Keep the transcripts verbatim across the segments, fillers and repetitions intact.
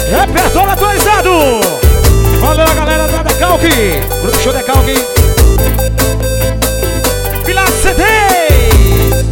Repertório atualizado. Valeu a galera da Decalque, Grupo Show Decalque, Pilatos C Ds.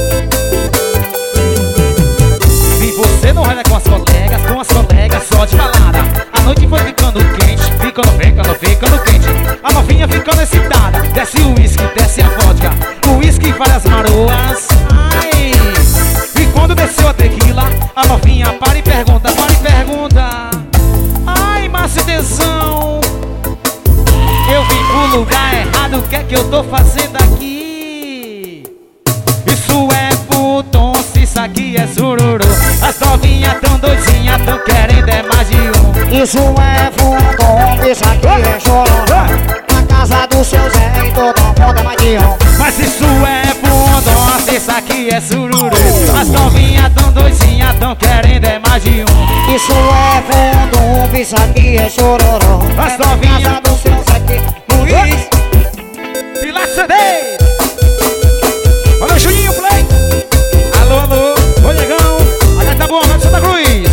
Vi você no rolê com as colegas, com as colegas só de balada. A noite foi ficando quente, ficando, ficando, ficando quente. A novinha ficando excitada, desce o uísque, desce a vodka, o uísque e várias maroas. Ai. E quando desceu a tequila, a novinha para e pergunta, para e pergunta: ai, Márcio Tesão, eu vim pro lugar errado, o que é que eu tô fazendo aqui? Isso é puton, se isso aqui é sururu. As novinhas tão doidinhas, tão querendo é mais de um. Isso é puton, isso aqui é chororó. Na casa do seu Zé e todo mundo é mais de um. Mas isso é puton, se isso aqui é sururu. As novinhas tão doidinhas, tão querendo é mais de um. Isso é puton, isso aqui é chororó. As Na novinhas casa do seu Zé e Luiz. Pilatos C Ds. Valeu, Juninho Play. Alô, alô, oi negão. Olha, tá bom, vai de Santa Cruz.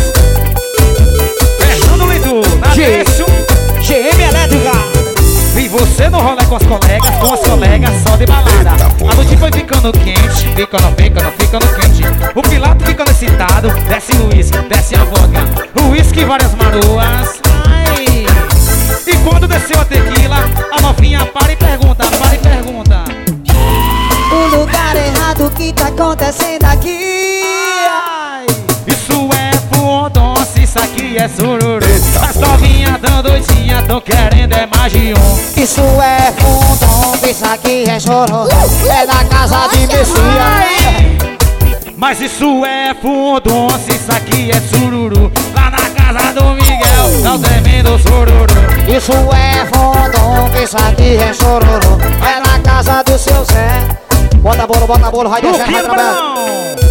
Fernando Lindo, na Décio, G M Elétrica. vi você no rolê com as colegas, com as colegas só de balada. A noite foi ficando quente, ficando, ficando, ficando quente. O Pilato ficando excitado, desce o uísque, desce a vodka, o uísque e várias maroas. Ai. E quando desceu a tequila, a novinha para e pergunta, para e pergunta: O lugar errado que tá acontecendo aqui. ai, isso é fudon, se isso aqui é sururu. As novinhas tão doidinhas, tão querendo é mais de um. Isso é fundão, isso aqui é chororó. É da casa de Messias. Mas isso é fudon, se isso aqui é sururu. Lá na casa do Miguel, tá o tremendo sururu. Isso é fundão, isso aqui é chororó. É na casa do seu Zé. Bota bolo, bota bolo, vai descer, vai trabalhar.